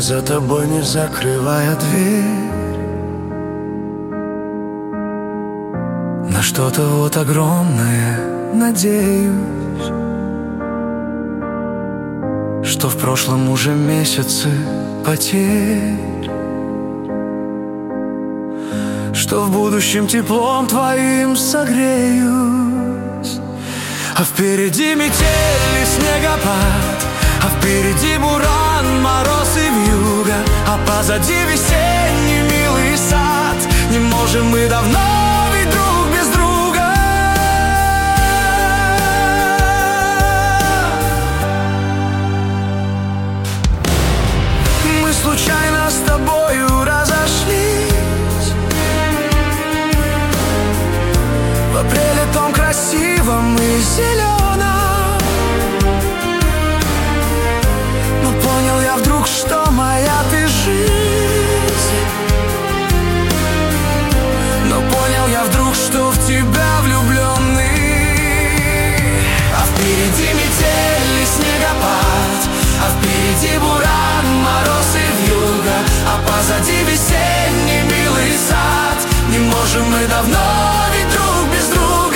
за тобой, не закрывая дверь, на что-то вот огромное надеюсь, что в прошлом уже месяцы потерь, что в будущем теплом твоим согреюсь. А впереди метель и снегопад, а впереди буран, мороз и вьюга, а позади весенний милый сад. Не можем мы давно ведь друг без друга. Мы случайно с тобою разошлись в апреле том красивом и зеленом. Но понял я вдруг, что моя ты жизнь. Но понял я вдруг, что в тебя влюбленный. А впереди метель и снегопад, а впереди буран, мороз и вьюга, а позади весенний милый сад. Не можем мы давно ведь друг без друга.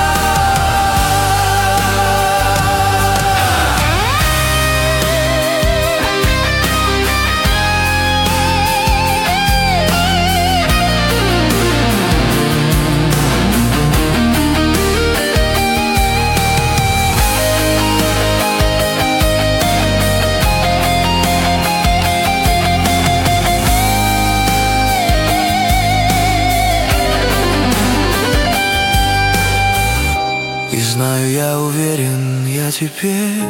И знаю, я уверен, я теперь,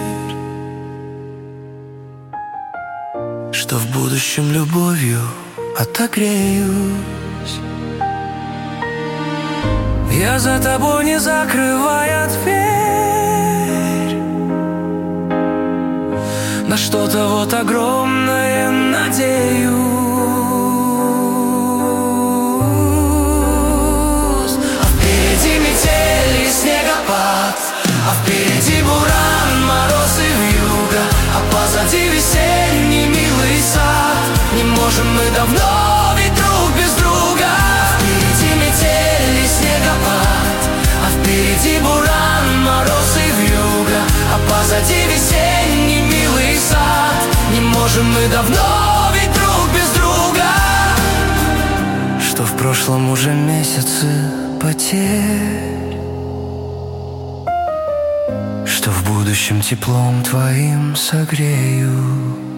что в будущем любовью отогреюсь. Я за тобой, не закрывая дверь, на что-то вот огромное надеюсь. А впереди метель и снегопад, а впереди буран, мороз и вьюга, а позади весенний милый сад. Не можем мы давно ведь друг без друга. Впереди метель и снегопад, а впереди буран, мороз и вьюга, а позади весенний милый сад. Не можем мы давно ведь друг без друга. Что в прошлом уже месяцы потерь, что в будущем теплом твоим согрею.